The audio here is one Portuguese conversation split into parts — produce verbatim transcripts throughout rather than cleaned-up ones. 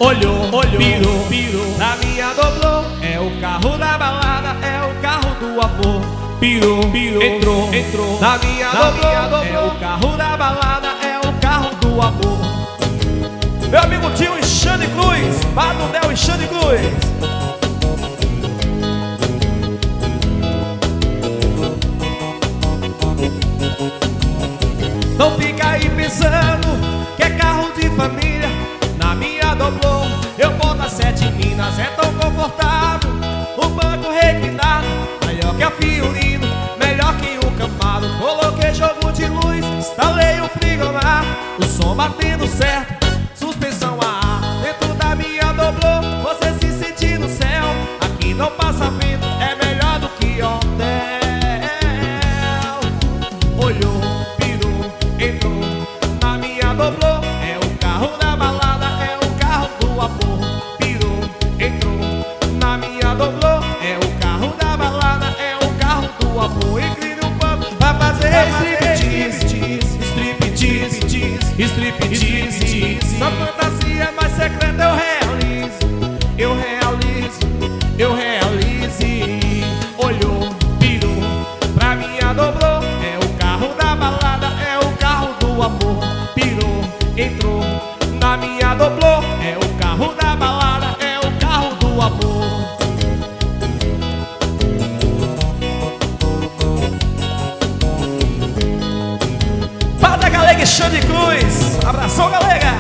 olhou, olhou, pirou, pirou. Na minha doblô, é o carro da balada, é o carro do amor. Pirou, pirou, entrou, entrou. Na minha doblô, é o carro da balada, é o carro do amor. Meu amigo tio Xande Cruz, Badudel e Xande Cruz. Não fica aí pensando que é carro de família. Na minha doblô, eu boto as sete minas, é tão confortável. O banco reclinado, melhor que a Fiorino, melhor que o Camaro. Coloquei jogo de luz, instalei o frigobar, o som batendo certo, suspensão a ar. Dentro da minha doblô, você se sente no céu. Aqui não passa vento, é melhor do que hotel. Olhou, pirou, entrou. Na minha doblô, é o carro da balada, é o carro do amor. Pirou, entrou. Na minha doblô, é o carro da balada, é o carro do amor. Incrível papo, vai fazer striptease, striptease, striptease. Sua fantasia mais secreta eu realizo, eu realizo, eu realize. Olhou, pirou, pra minha doblô, é o carro da balada, é o carro do amor. Pirou, entrou. Na minha doblô, é o carro da balada, é o carro do amor. Fala, Galega e Xande Cruz, abração, Galega.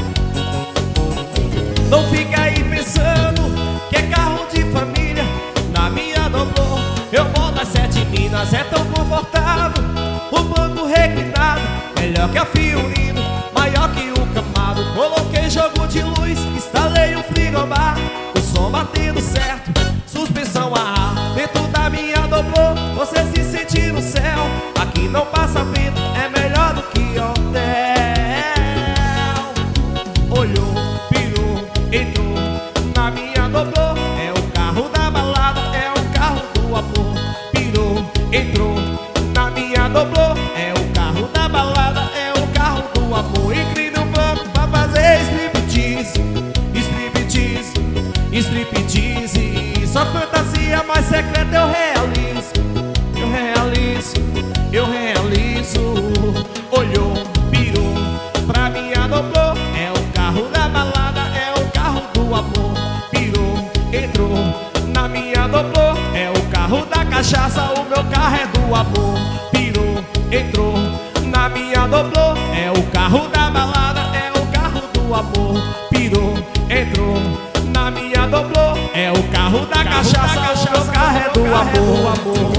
Não fica aí pensando que é carro de família. Na minha doblô, eu boto as sete minas, é tão confortável. O banco reclinado, melhor que a Fiorino, maior que o Camaro. Coloquei jogo de luz, instalei o frigobar, o som batendo certo, suspensão a ar. Dentro da minha doblô, você se sente no céu. Aqui não passa vento, é melhor do que hotel. Olhou, pirou, entrou. Na minha doblô, é o carro da balada, é o carro do amor. Pirou, entrou. Na minha doblô, é o carro da balada, é o carro do amor. Incrível banco pra fazer striptease, striptease, striptease. Sua fantasia mais secreta eu realizo, eu realizo, eu realizo. Olhou, pirou, pra minha doblô, é o carro da balada, é o carro do amor. Pirou, entrou. Na minha doblô, é o carro da cachaça, o meu carro é do amor. Pirou, entrou. Na minha doblô, é o carro da balada, é o carro do amor. Pirou, entrou. Na minha doblô, é o carro da cachaça, o meu carro é do amor.